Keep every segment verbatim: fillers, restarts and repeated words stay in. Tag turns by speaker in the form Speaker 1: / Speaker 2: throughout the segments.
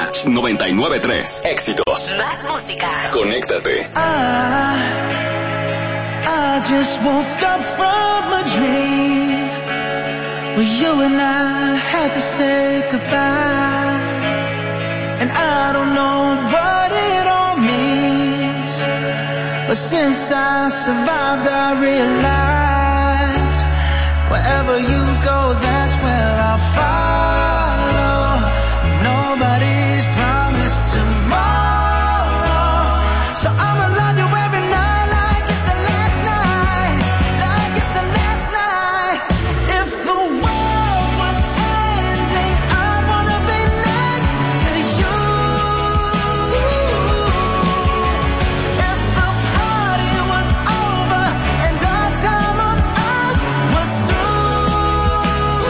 Speaker 1: noventa y nueve punto tres. Éxitos.
Speaker 2: Más música.
Speaker 1: Conéctate.
Speaker 3: I, I just woke up from a dream where you and I had to say goodbye. And I don't know what it all means, but since I survived I realized wherever you go, that's where I'll follow. Nobody's promised tomorrow, so I'ma love you every night like it's the last night, like it's the last night. If the world was ending, I wanna be next to you. If the party was over and our time on earth was through,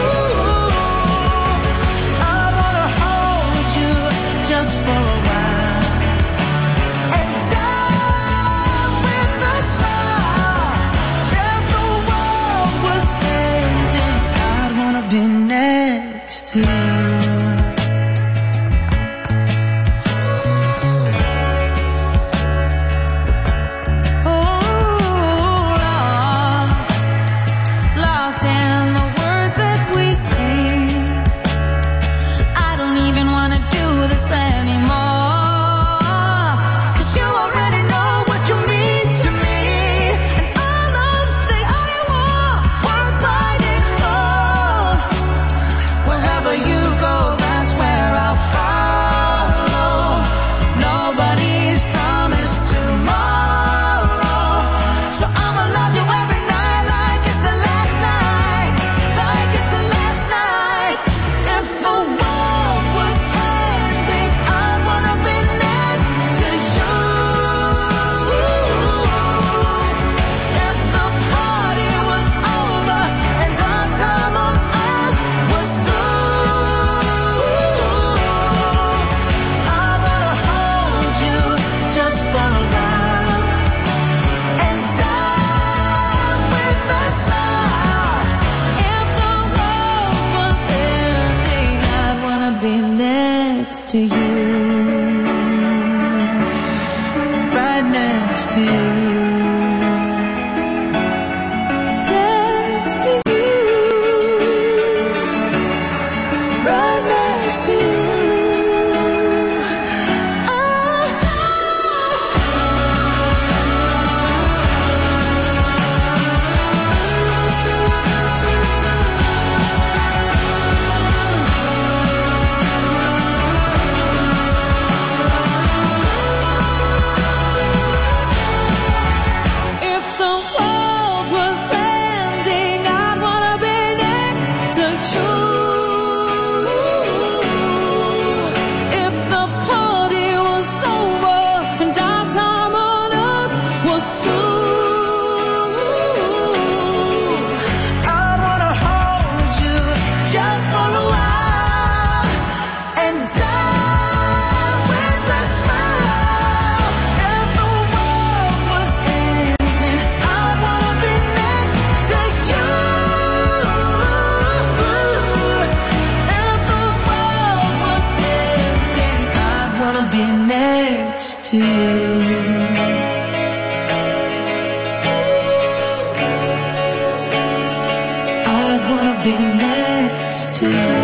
Speaker 3: I wanna hold you just for a while and die with a smile. If the world was ending, I'd wanna be next to you. Lost in the words that we sing. I don't even wanna do this anymore, 'cause you already know what you mean to me, and all of say all you want, worth fighting for. Wherever you go, that's where I'll follow. Nobody's promised tomorrow, so I'ma love you every night like it's the last night, like it's the last night. If the world was ending, I wanna be next to you. If the party was over and our time on earth was through, I wanna hold you just for a while and die with a smile. If the world was ending, I'd wanna be next to you, right next to you, next to you, right next to you. If the world was ending, I'd wanna be next to you. If the party was over and our time on earth was through, I'd wanna hold you just for a while and die with a smile. If the world was ending, I'd wanna be next to you. If the world was ending, I'd wanna be next to you. I'd wanna be next to you.